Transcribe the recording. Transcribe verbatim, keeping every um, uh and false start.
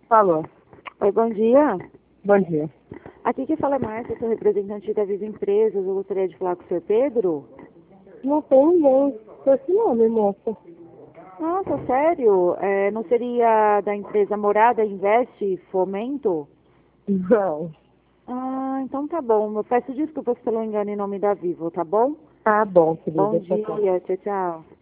Falou. Oi, bom dia. Bom dia. Aqui que fala é Márcia, sou representante da Viva Empresas. Eu gostaria de falar com o senhor Pedro. Não tem ninguém com esse nome, moça. Nossa, sério? É, não seria da empresa Morada Investe Fomento? Não. Ah, então tá bom. Eu peço desculpas pelo engano em nome da Vivo, tá bom? Tá bom, querida. Bom Tá bom. dia, tchau, tchau.